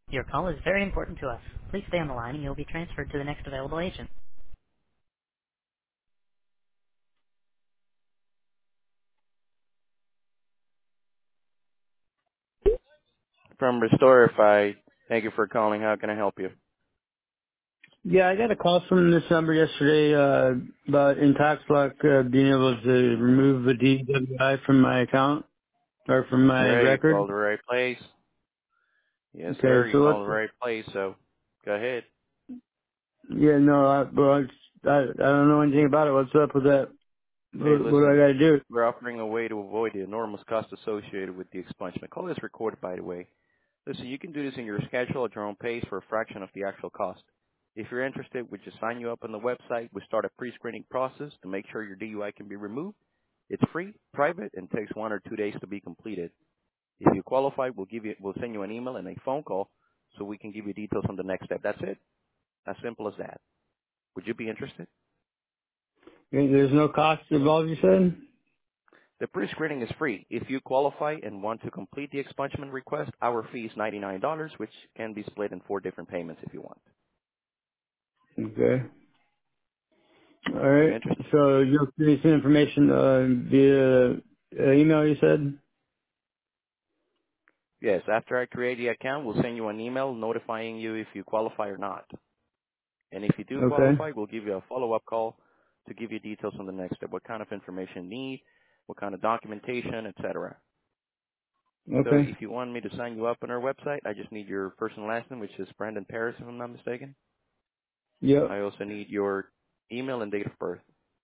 Your call is very important to us. Please stay on the line and you'll be transferred to the next available agent. From Restorify, thank you for calling. How can I help you? Yeah, I got a call from this number yesterday about IntaxLock being able to remove the DWI from my account or from All my right, you record. called the right place. Yes, sir, Okay, you so called what's the right place, so go ahead. yeah, no, I don't know anything about it. What's up with that? Hey, What do I listen, got to do? we're offering a way to avoid the enormous cost associated with the expungement. Call is recorded, by the way. Listen, you can do this in your schedule at your own pace for a fraction of the actual cost. If you're interested, we just sign you up on the website. We start a pre-screening process to make sure your DUI can be removed. It's free, private, and takes 1 or 2 days to be completed. If you qualify, we'll send you an email and a phone call so we can give you details on the next step. That's it. As simple as that. Would you be interested? There's no cost involved, you said? The pre-screening is free. If you qualify and want to complete the expungement request, our fee is $99, which can be split in 4 different payments if you want. Okay. All You right. interested? So you'll give me some information via email, you said? Yes. After I create the account, we'll send you an email notifying you if you qualify or not. And if you do Okay. qualify, we'll give you a follow-up call to give you details on the next step, what kind of information you need, what kind of documentation, etc. So Okay. if you want me to sign you up on our website, I just need your first and last name, which is Brandon Paris, if I'm not mistaken. Yep. I also need your email and date of birth.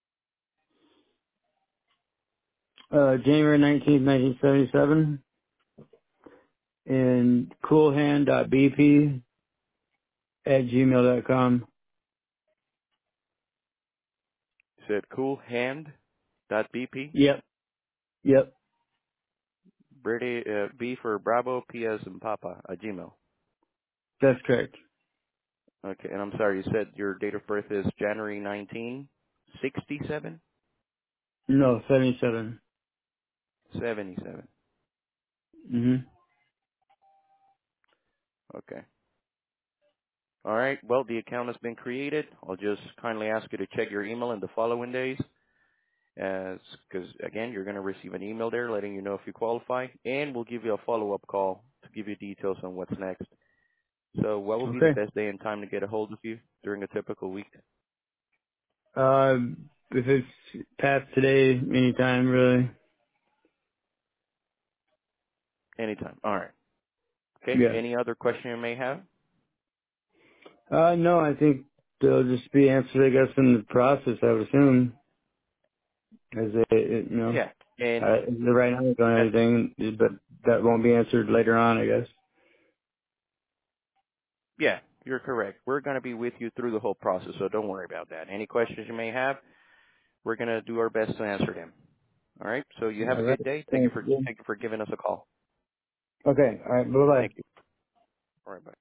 January 19th, 1977. And coolhand.bp at gmail.com. You said coolhand.bp, Yep. Yep. B for Bravo, P as in Papa, Gmail. That's correct. Okay, and I'm sorry, you said your date of birth is January 1967? No, 77. 77. Mm-hmm. Okay. All right. Well, the account has been created. I'll just kindly ask you to check your email in the following days, because again, you're going to receive an email there letting you know if you qualify, and we'll give you a follow-up call to give you details on what's next. So, what will be the Okay. best day and time to get a hold of you during a typical week? If it's past today, anytime really. Anytime. All right. Okay. Yeah. Any other question you may have? No, I think they'll just be answered, I guess, in the process, I would assume. As Yeah. And right now I don't have uh, anything, but that won't be answered later on, I guess. yeah, you're correct. We're going to be with you through the whole process, so don't worry about that. Any questions you may have, we're going to do our best to answer them. All right. So you have All a right. good day. Thanks. Thank you for giving us a call. Okay. All right. Bye-bye. Thank you. All right. Bye.